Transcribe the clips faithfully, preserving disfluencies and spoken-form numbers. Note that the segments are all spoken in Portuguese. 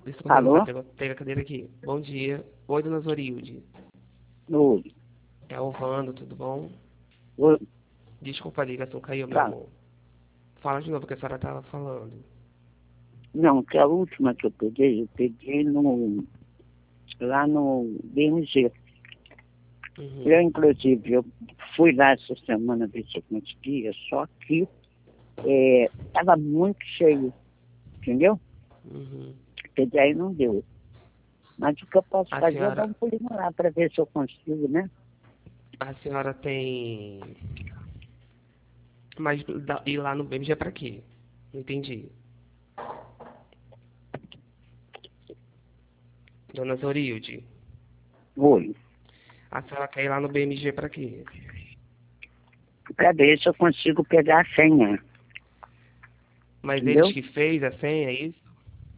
Desculpa, Alô? pega, pega a cadeira aqui. Bom dia. Oi, dona Zorilde. Oi. É o Vando, tudo bom? Oi. Desculpa, a ligação caiu, meu Fala. amor. Fala de novo o que a senhora estava falando. Não, que a última que eu peguei, eu peguei no, lá no B M G. Uhum. Eu, inclusive, eu fui lá essa semana ver se eu conseguia, só que estava muito cheio, entendeu? Uhum. Peguei aí não deu. Mas o que eu posso A fazer é dar senhora, um pulinho lá para ver se eu consigo, né? a senhora tem... Mas da- ir lá no B M G é pra quê? Não entendi. Dona Zorilde, Oi. a senhora quer ir lá no B M G pra quê? Para ver se eu consigo pegar a senha, Mas eles entendeu? que fez a senha, é isso?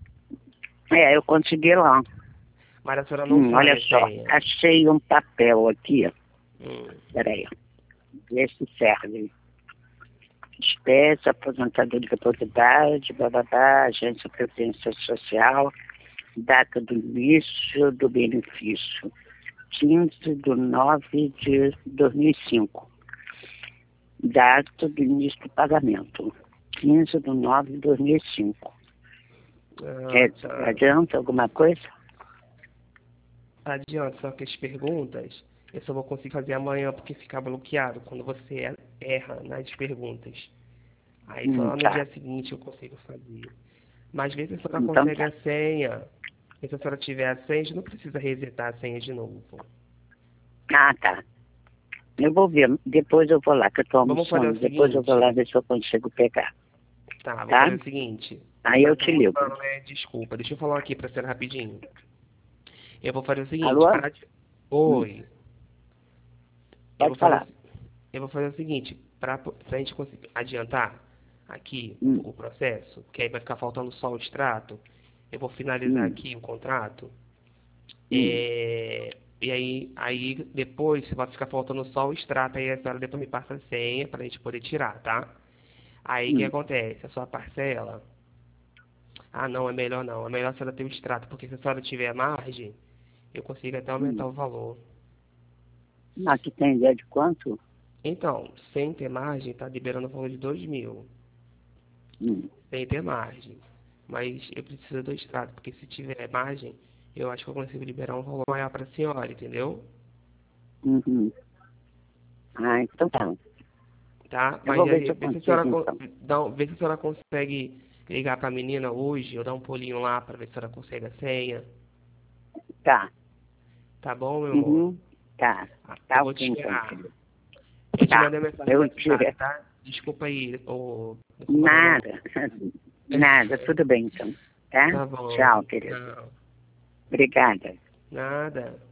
É, eu consegui lá. Mas a senhora não Hum, olha sabe a só, senha. achei um papel aqui. Hum. Peraí, vê se serve. Espécie, aposentadoria por idade, bababá, agência de previdência social, data do início do benefício, quinze de nove de dois mil e cinco. Data do início do pagamento, quinze de nove de dois mil e cinco. Ah, É, tá. adianta alguma coisa? Adianta, só que as perguntas eu só vou conseguir fazer amanhã porque fica bloqueado quando você erra nas perguntas. Aí só Hum, lá no tá. dia seguinte eu consigo fazer. Mas vê se a senhora Então consegue tá. a senha. E se a senhora tiver a senha, a gente não precisa resetar a senha de novo. Ah, tá. Eu vou ver, depois eu vou lá, que eu tô Vamos fazer almoçando, o depois eu vou lá seguinte. ver se eu consigo pegar, Tá, vou tá? fazer o seguinte. A Aí eu senhora tá te ligo. mudando, né? Desculpa. Deixa eu falar aqui pra senhora rapidinho. Eu vou fazer o seguinte. Alô? Pra... Hum, Oi. Eu vou pode fazer, falar. o- eu vou fazer o seguinte, para a gente conseguir adiantar aqui Hum, o, o processo, que aí vai ficar faltando só o extrato, eu vou finalizar hum, aqui o contrato, hum, é, e aí, aí depois vai ficar faltando só o extrato, aí a senhora depois me passa a senha para a gente poder tirar, tá? Aí o que hum, acontece? A sua parcela, ah não, é melhor não, é melhor a senhora ter o extrato, porque se a senhora tiver margem, eu consigo até aumentar hum. o valor. Mas tu tem ideia de quanto? Então, sem ter margem, tá liberando o valor de dois mil. Hum, Sem ter margem. Mas eu preciso do extrato, porque se tiver margem, eu acho que eu consigo liberar um valor maior para a senhora, entendeu? uhum. Ah, então tá. Tá? Eu Mas vou ver se aí, eu vê se a senhora, consigo, con- então. dá, um- vê se a senhora consegue ligar para a menina hoje, ou dar um pulinho lá para ver se a senhora consegue a senha. Tá. Tá bom, meu amor? Uhum. Tá. Ah, eu Tá vou te ok, então, esperar. querido. Eu te Tá. mandei mensagem no Eu tiro. WhatsApp, tá? Desculpa aí, ô, incomodar Nada. Nada. Tudo bem, então. Tá? Tá bom. Tchau, querido. Não, Obrigada. nada.